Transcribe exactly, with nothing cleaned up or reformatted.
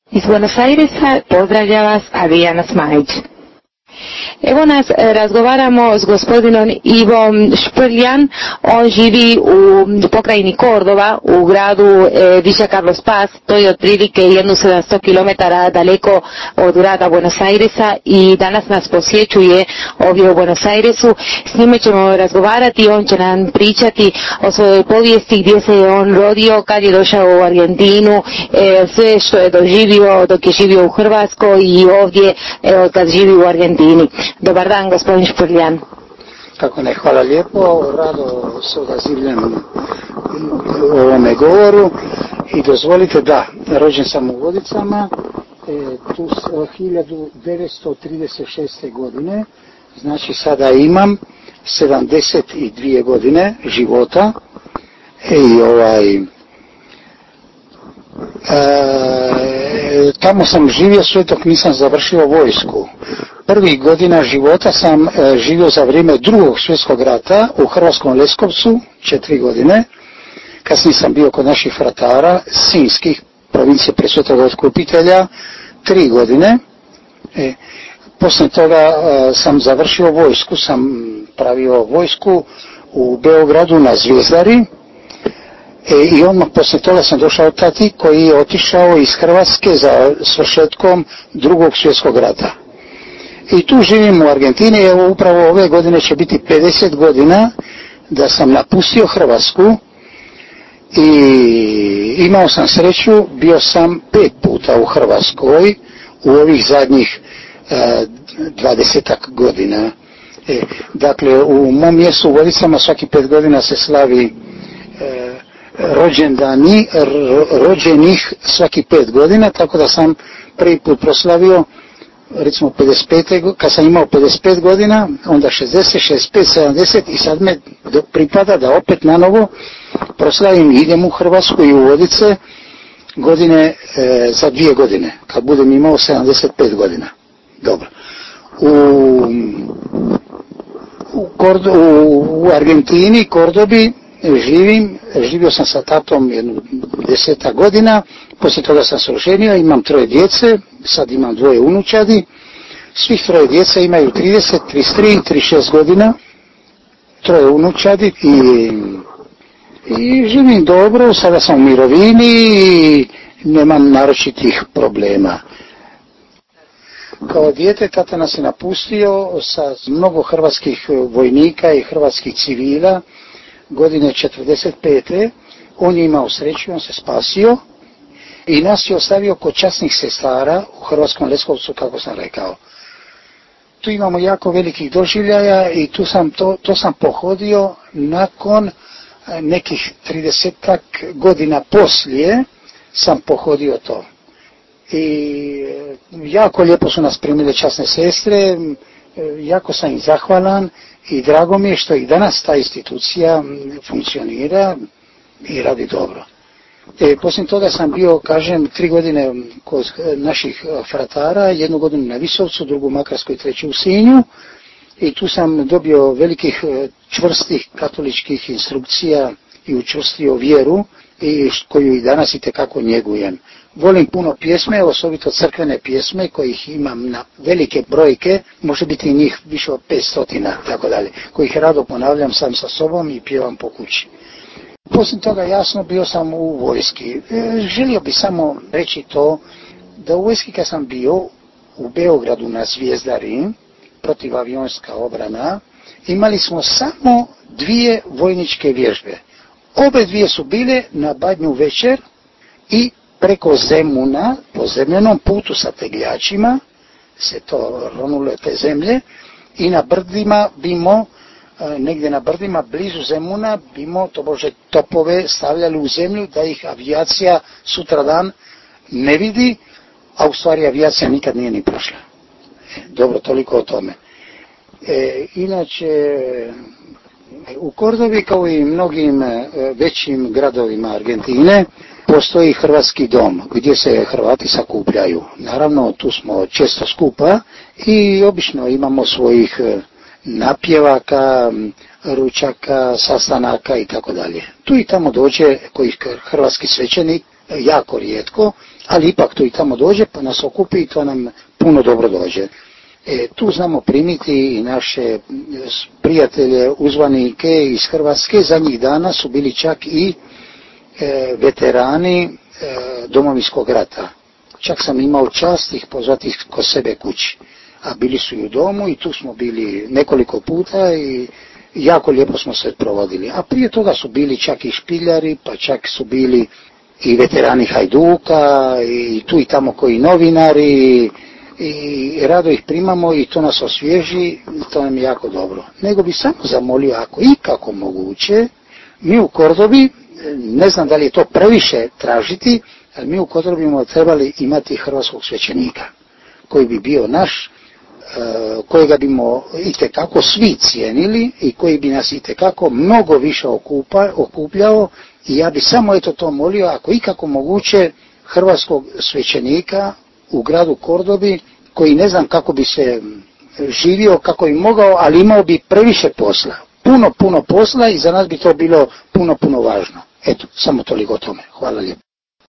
Iz Buenos Airesa pozdravlja vas Adriana Smajić. Evo nas, razgovaramo s gospodinom Ivom Šprljan. On živi u pokrajini Kordova, u gradu e, Villa Carlos Paz. To je otprilike jedno sedamsto kilometara daleko od grada Buenos Airesa i danas nas posjećuje ovdje u Buenos Airesu. S njime ćemo razgovarati, on će nam pričati o svojoj povijesti, gdje se je on rodio, kad je došao u Argentinu, e, sve što je doživio dok je živio u Hrvatskoj i ovdje e, kad živi u Argentini. Dobar dan, gospodin Šprljan. Kako ne, hvala lijepo, rado se odazivljam u ovome govoru i dozvolite da, rođen sam u Vodicama, e, tu hiljadu devetsto trideset šeste. godine, znači sada imam sedamdeset dvije godine života i ovaj e, tamo sam živio sve dok nisam završio vojsku. Prvih godina života sam e, živio za vrijeme drugog svjetskog rata u Hrvatskom Leskovcu, četiri godine. Kasnije sam bio kod naših fratara, Sinjskih, provincije Presvetog Otkupitelja, tri godine. E, poslije toga e, sam završio vojsku, sam pravio vojsku u Beogradu na Zvijezdari. E, I odmah poslije toga sam došao tati koji je otišao iz Hrvatske za svršetkom drugog svjetskog rata. I tu živim u Argentini, evo upravo ove godine će biti pedeset godina da sam napustio Hrvatsku i imao sam sreću, bio sam pet puta u Hrvatskoj u ovih zadnjih e, dvadesetak godina. E, dakle, u mom mjestu u Vodicama svaki pet godina se slavi e, rođendani rođenih svaki pet godina, tako da sam prvi put proslavio recimo pedeset pete. Kad sam imao pedeset pet godina, onda šezdeset, šezdeset pet, sedamdeset i sad me pripada da opet na novo proslavim i idem u Hrvatsku i u Vodice godine e, za dvije godine, kad budem imao sedamdeset pet godina. Dobro. U, u, Kordo, u, u Argentini, Kordobi živim, živio sam sa tatom jednu deseta godina, poslije toga sam se oženio, imam troje djece, sad imam dvoje unučadi, svih troje djece imaju trideset, trideset tri, trideset šest godina, troje unučadi i, i živim dobro, sada sam u mirovini i nemam naročitih problema. Kao dijete tata nas je napustio sa mnogo hrvatskih vojnika i hrvatskih civila godine četrdeset pete. On je imao sreću, on se spasio i nas je ostavio kod časnih sestara u Hrvatskom Leskovcu, kako sam rekao. Tu imamo jako velikih doživljaja i tu sam to, to sam pohodio nakon nekih tridesetak godina poslije sam pohodio to. I jako lijepo su nas primile časne sestre, jako sam im zahvalan i drago mi je što i danas ta institucija funkcionira i radi dobro. E, poslije toga sam bio, kažem, tri godine kod naših fratara, jednu godinu na Visovcu, drugu u Makarskoj, treću u Sinju i tu sam dobio velikih čvrstih katoličkih instrukcija i učvrstio vjeru i koju i danas itekako njegujem. Volim puno pjesme, osobito crkvene pjesme kojih imam na velike brojke, može biti njih više od petstotina, tako dalje, kojih rado ponavljam sam sa sobom i pjevam po kući. Poslije toga jasno bio sam u vojski. E, želio bi samo reći to da u vojski kad sam bio u Beogradu na Zvijezdari, protivavionska obrana, imali smo samo dvije vojničke vježbe. Obe dvije su bile na Badnju večer i preko Zemuna, po zemljenom putu sa tegljačima, se to ronule te zemlje, i na brdima bimo, negdje na brdima blizu Zemuna, bimo to bože topove stavljali u zemlju da ih avijacija sutradan ne vidi, a u stvari avijacija nikad nije ni prošla. Dobro, toliko o tome. E, inače, u Kordovi kao i mnogim većim gradovima Argentine postoji hrvatski dom gdje se Hrvati sakupljaju. Naravno, tu smo često skupa i obično imamo svojih napjevaka, ručaka, sastanaka i tako dalje. Tu i tamo dođe koji hrvatski svećenik, jako rijetko, ali ipak to i tamo dođe, pa nas okupi i to nam puno dobro dođe. E, tu znamo primiti i naše prijatelje, uzvanike iz Hrvatske, zadnjih dana su bili čak i e, veterani e, Domovinskog rata. Čak sam imao čast ih pozvati kod sebe kući, a bili su i u domu i tu smo bili nekoliko puta i jako lijepo smo se provodili. A prije toga su bili čak i špiljari, pa čak su bili i veterani Hajduka i tu i tamo koji novinari i rado ih primamo i to nas osvježi i to nam je jako dobro. Nego bi samo zamolio, ako i kako moguće, mi u Kordobi, ne znam da li je to previše tražiti, ali mi u Kordobi bi trebali imati hrvatskog svećenika koji bi bio naš, kojega bimo itekako svi cijenili i koji bi nas itekako mnogo više okupa, okupljao i ja bi samo eto to molio, ako ikako moguće, hrvatskog svećenika u gradu Kordobi, koji ne znam kako bi se živio, kako bi mogao, ali imao bi previše posla. Puno, puno posla i za nas bi to bilo puno, puno važno. Eto, samo toliko o tome. Hvala lijepo.